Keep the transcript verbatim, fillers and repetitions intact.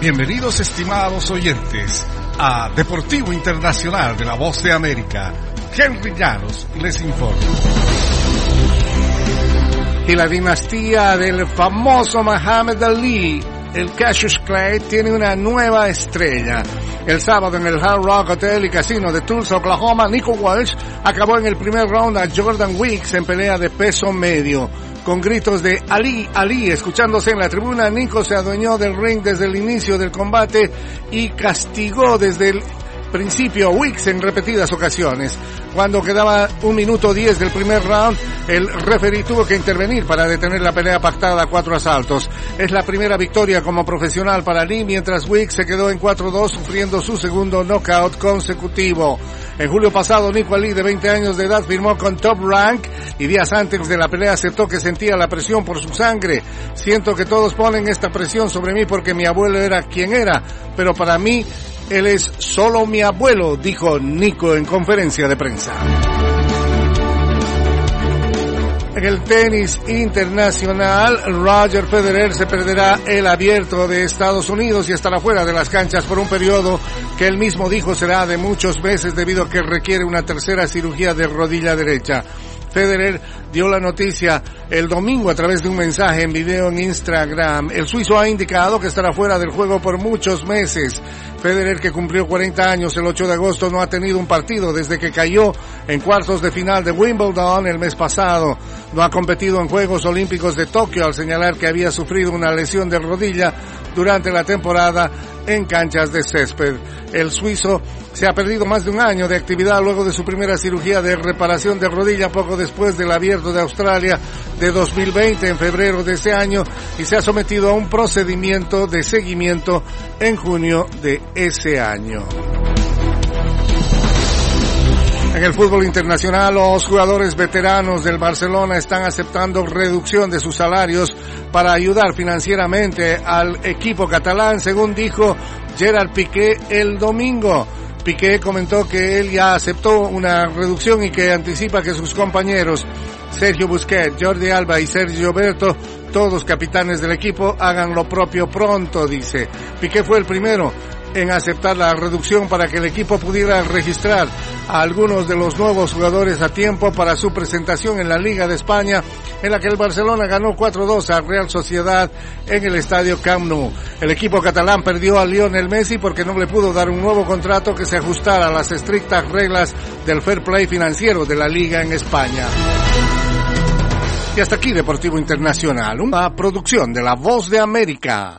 Bienvenidos, estimados oyentes, a Deportivo Internacional de la Voz de América. Henry Llanos les informa. Y la dinastía del famoso Muhammad Ali, el Cassius Clay, tiene una nueva estrella. El sábado en el Hard Rock Hotel y Casino de Tulsa, Oklahoma, Nico Walsh acabó en el primer round a Jordan Weeks en pelea de peso medio. Con gritos de Ali, Ali, escuchándose en la tribuna, Nico se adueñó del ring desde el inicio del combate y castigó desde el principio a Weeks en repetidas ocasiones. Cuando quedaba un minuto diez del primer round, el referee tuvo que intervenir para detener la pelea pactada a cuatro asaltos. Es la primera victoria como profesional para Ali, mientras Weeks se quedó en cuatro dos, sufriendo su segundo knockout consecutivo. En julio pasado, Nico Ali, de veinte años de edad, firmó con Top Rank y días antes de la pelea aceptó que sentía la presión por su sangre. Siento que todos ponen esta presión sobre mí porque mi abuelo era quien era, pero para mí, él es solo mi abuelo, dijo Nico en conferencia de prensa. En el tenis internacional, Roger Federer se perderá el Abierto de Estados Unidos y estará fuera de las canchas por un periodo que él mismo dijo será de muchos meses debido a que requiere una tercera cirugía de rodilla derecha. Federer dio la noticia el domingo a través de un mensaje en video en Instagram. El suizo ha indicado que estará fuera del juego por muchos meses. Federer, que cumplió cuarenta años el ocho de agosto, no ha tenido un partido desde que cayó en cuartos de final de Wimbledon el mes pasado. No ha competido en Juegos Olímpicos de Tokio al señalar que había sufrido una lesión de rodilla durante la temporada en canchas de césped. El suizo se ha perdido más de un año de actividad luego de su primera cirugía de reparación de rodilla poco después del Abierto de Australia de dos mil veinte en febrero de ese año y se ha sometido a un procedimiento de seguimiento en junio de ese año. En el fútbol internacional, los jugadores veteranos del Barcelona están aceptando reducción de sus salarios para ayudar financieramente al equipo catalán, según dijo Gerard Piqué el domingo. Piqué comentó que él ya aceptó una reducción y que anticipa que sus compañeros Sergio Busquets, Jordi Alba y Sergio Berto, todos capitanes del equipo, hagan lo propio pronto, dice. Piqué fue el primero en aceptar la reducción para que el equipo pudiera registrar a algunos de los nuevos jugadores a tiempo para su presentación en la Liga de España, en la que el Barcelona ganó cuatro dos a Real Sociedad en el estadio Camp Nou. El equipo catalán perdió a Lionel Messi porque no le pudo dar un nuevo contrato que se ajustara a las estrictas reglas del fair play financiero de la Liga en España. Y hasta aquí Deportivo Internacional, una producción de La Voz de América.